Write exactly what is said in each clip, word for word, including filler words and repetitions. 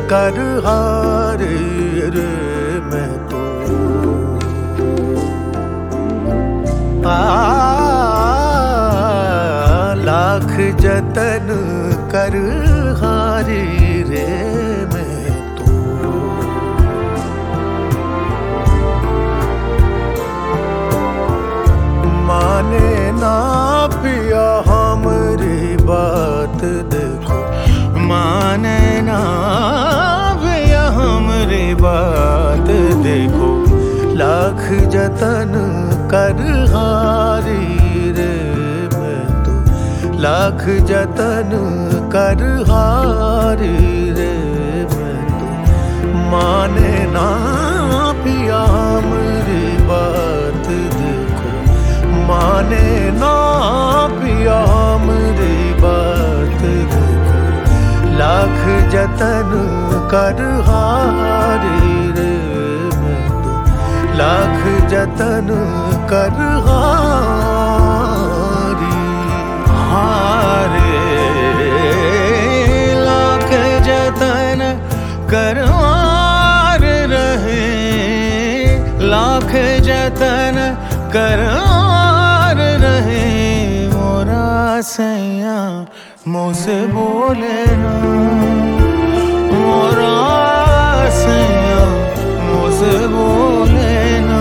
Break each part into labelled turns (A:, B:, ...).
A: कर हारे रे मैं तो। आ लाख जतन कर हारी रे मैं तो। माने ना पिया हमरी बात देखो, माने ना पिया हमरी बात देखो। लाख जतन कर हारी रे मैं तो। लाख जतन कर हारी रे मैं तो। माने ना पिया हमरी बात देखो, माने ना पिया हमरी बात देखो। लाख जतन कर हारी रे मैं तो। लाख जतन कर हारी हारे। लाख जतन कर हार रहे, लाख जतन कर हार रहे। मोरा सैया मुझसे बोले ना, मोरा सैया मुझसे बोले ना।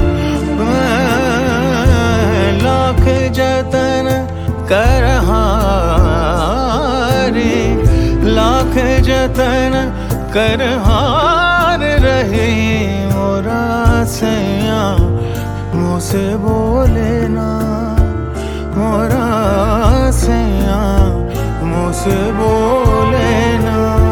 A: लाख जतन कर हारे, लाख जतन कर हार रहे। मोरा सैया मुझसे बोले ना, मोरा सैया मुझसे बोले ना।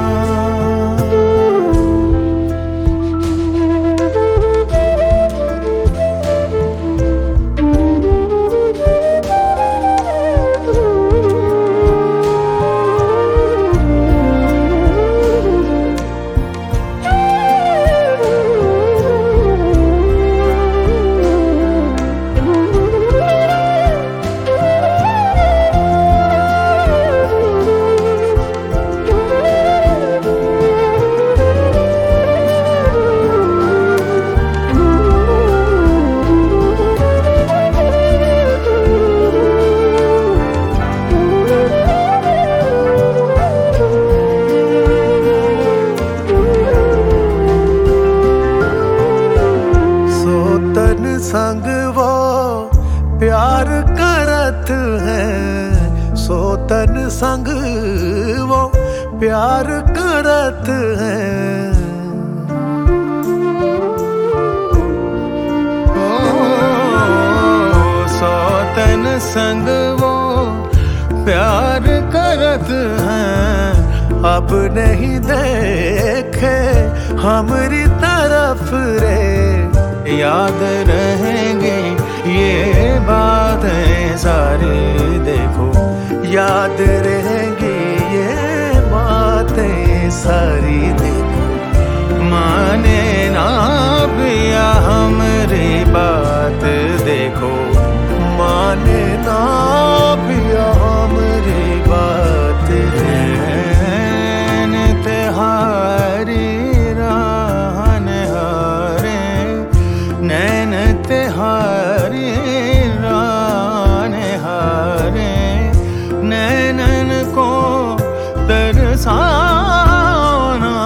A: संग वो प्यार करत है, सोतन संग वो प्यार करत है। ओ, सोतन संग वो प्यार करत है। अब नहीं देखे हमरी तरफ रे, याद रहेंगे ये बातें सारी देखो। याद रहेंगी ये बातें सारी देखो। माने ना पिया हमरी बात देखो, माने ना पिया हमरी बात देखो। तिहारी राहन हारे, नैन तिहारी रान हारे। नैनन को तरसाना,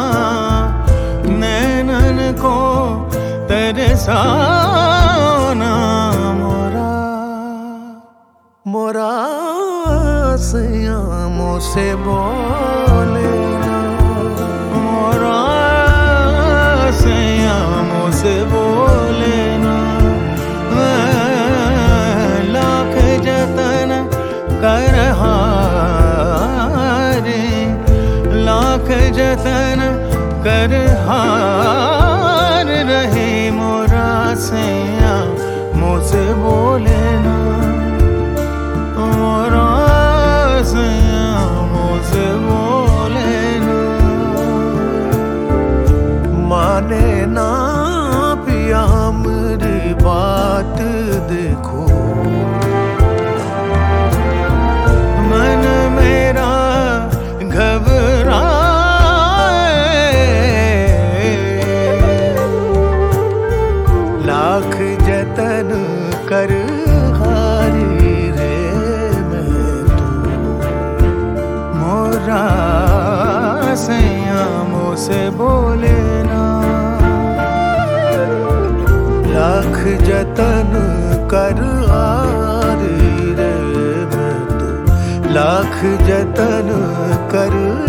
A: नैनन को तरसाना। मोरा मोरा सैया मुझसे बोले ना, मोरा सैया मुझसे बोले ना। लाख जतन कर हारे, लाख जतन कर हार रहे। मोरा सैया मुझसे बोले ना, मोरा सैया मुझसे बोले ना। माने ना पिया हमरी बात देखो, मन मेरा घबराए बोले ना। लाख जतन कर आरी रे मैं तो, लाख जतन कर